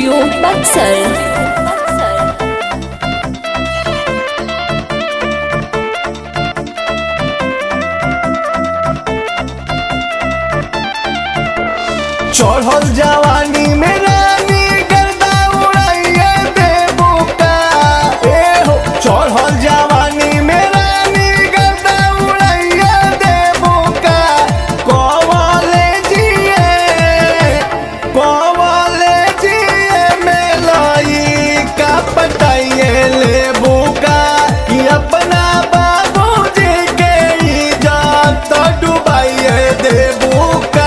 Studio Buxar. चढ़ल जवानी में रानी गर्दा उड़ाइए देबू का। ए हो चढ़ल जवानी में रानी गर्दा उड़ाइए देबू का। कॉलेजिए में लई का पटाइए लेबू का कि अपना बाबूजी के इज्जत डुबाइए देबू का।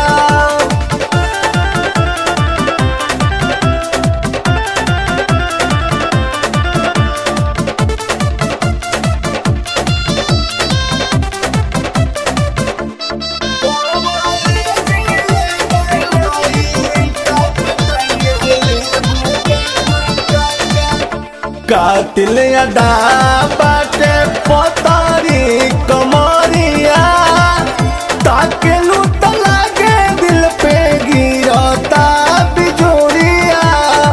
कातिल अदा बाटे पतारी कमरिया ताके लूट लागे दिल पे गिरता बिजोरिया।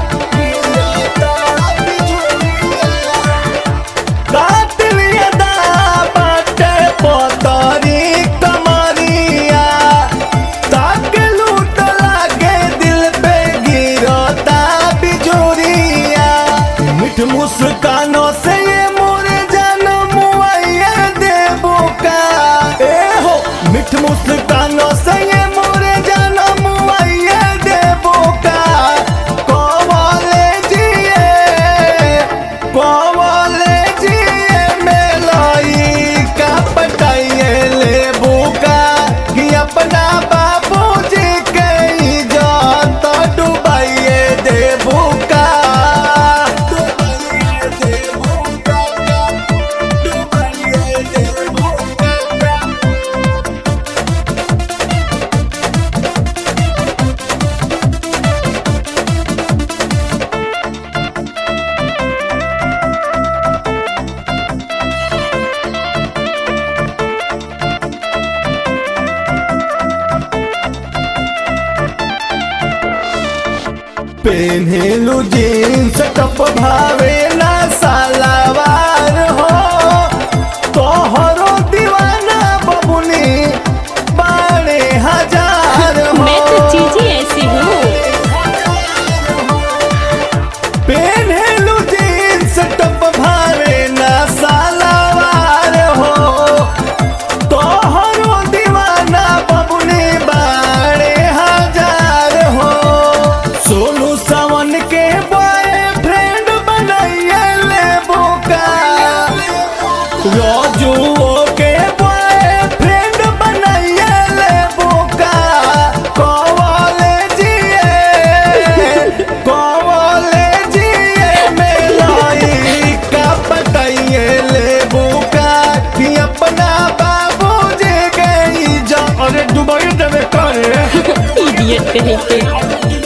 कातिल अदा बाटे पतारी कमरिया ताके लूट लागे दिल पे गिरता बिजोरिया। मिठ मुस्कानों से ये मोरे जन्म आइए देबू का। ए हो मिठ मुस्कानों से ये मोरे जन्म आइए देबू का। कॉलेजिए में लई का पटाइए लेबू का कि अपना बाबूजी के इज्जत डुबाइए देबू का। पेन्हेलू जीन्स टप भावे ना सालावार हो। तोहरो दीवाना बबुनी बाड़े हजार हो। मैं तो चीजें ऐसी हूँ। पेन्हेलू जीन्स टप भावे ना सालावार हो। तोहरो दीवाना बबुनी बाड़े हजार हो। सोनू सावन के बॉयफ्रेंड बनाइए लेबू का। राजुओ के बॉयफ्रेंड बनाइए लेबू का। कॉलेजिए में लई का पटाइए लेबू का कि अपना बाबूजी के इज्जत। अरे दुबई देवे करे इडियट कहीं के।